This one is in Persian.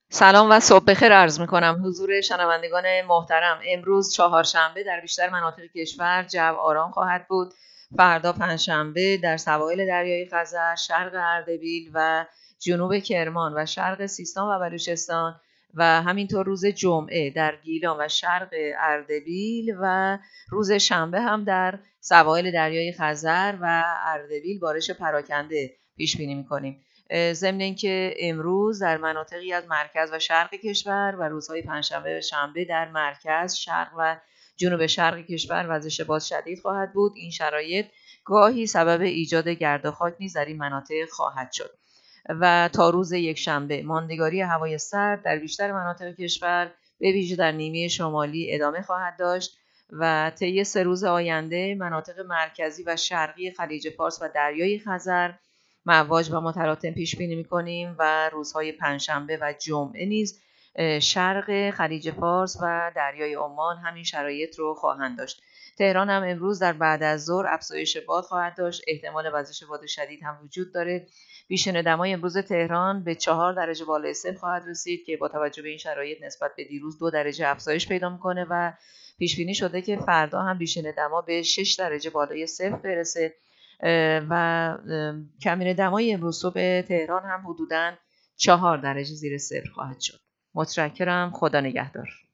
سلام و صبح بخیر عرض می‌کنم حضور شنوندگان محترم. امروز چهارشنبه در بیشتر مناطق کشور جو آرام خواهد بود. فردا پنجشنبه در سواحل دریای خزر، شرق اردبیل و جنوب کرمان و شرق سیستان و بلوچستان و همینطور روز جمعه در گیلان و شرق اردبیل و روز شنبه هم در سواحل دریای خزر و اردبیل بارش پراکنده پیش بینی می‌کنیم. ضمن اینکه امروز در مناطقی از مرکز و شرق کشور و روزهای پنجشنبه و شنبه در مرکز، شرق و جنوب شرق کشور وزش باد شدید خواهد بود. این شرایط گاهی سبب ایجاد گرد و خاک نیز در این مناطق خواهد شد و تا روز یکشنبه ماندگاری هوای سرد در بیشتر مناطق کشور به ویژه در نیمه شمالی ادامه خواهد داشت و طی 3 روز آینده مناطق مرکزی و شرقی خلیج فارس و دریای خزر مواج و متلاطم پیش بینی می‌کنیم و روزهای پنجشنبه و جمعه نیز شرق خلیج فارس و دریای عمان همین شرایط رو خواهند داشت. تهران هم امروز در بعد از ظهر افزایش باد خواهد داشت. احتمال وزش باد شدید هم وجود داره. بیشتر دمای امروز تهران به 4 درجه بالای صفر خواهد رسید که با توجه به این شرایط نسبت به دیروز 2 درجه افزایش پیدا می‌کنه و پیش بینی شده که فردا هم بیشتر دما به 6 درجه بالای صفر برسه و کمین دمای امروز صبح تهران هم حدوداً 4 درجه زیر صفر خواهد شد. متشکرم. خدا نگهدار.